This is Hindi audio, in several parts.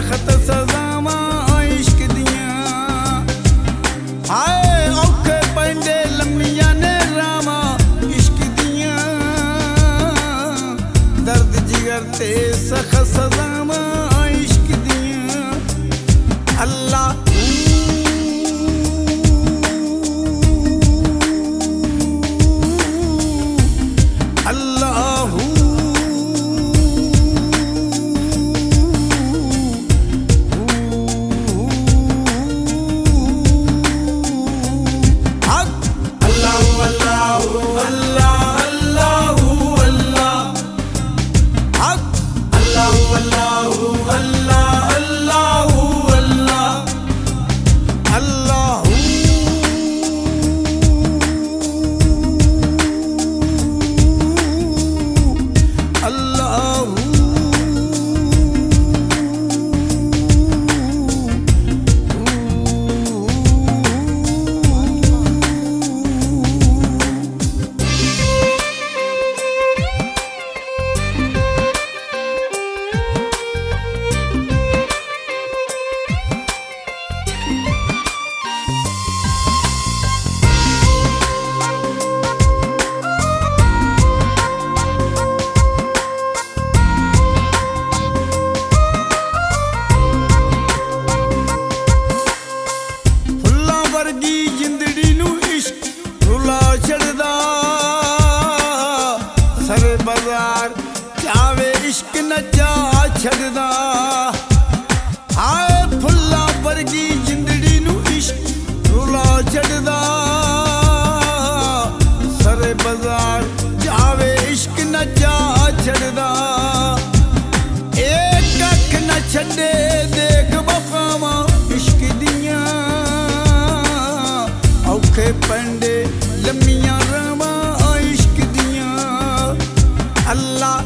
सख्त सजावां इश्क दियां। हाय औखे पैंदे लम्मियां ने रावां इश्क दियां। दर्द जिगर ते सख्त सजावां इश्क दियां। अल्लाह इश्क नचा छड़दा। आए फुल्ला वर्गी जिंदड़ी नू इश्क रुला छड़दा। सरे बाजार जावे इश्क नचा छड़दा। एक कख न छड़े देख वफावां इश्क दियां। औखे पंडे लम्मियां रावां इश्क दियां। अल्लाह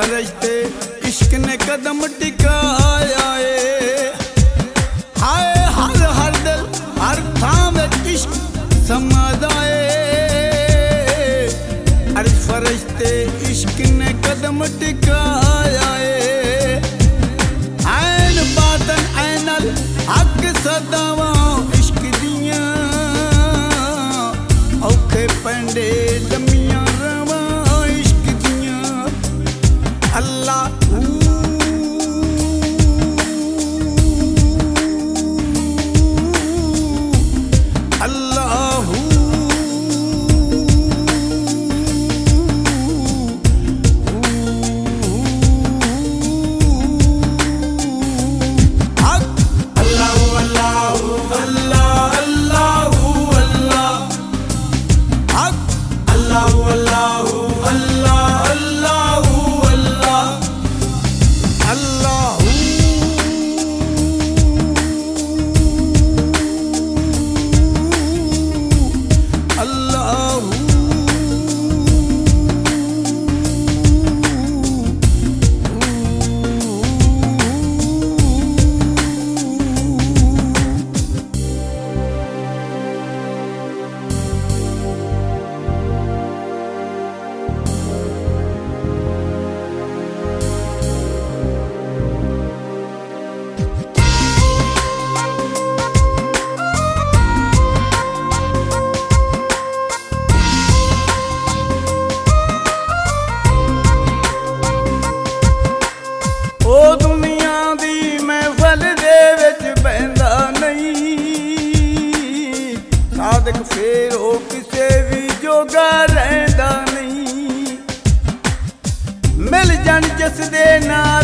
फरिश्ते इश्क ने कदम टिकाया है। हाय हर हर दिल हर थाम इश्क समादा है। अरे फरिश्ते इश्क ने कदम टिकाया है। ऐन बातन ऐनल हक सदावा इश्क दियां औखे पेंडे लम्मियां रवा इश्क दियां। अल्लाह सादक फेर हो किसे भी जोगा रहंदा नहीं। मिल जान जिस दे नाल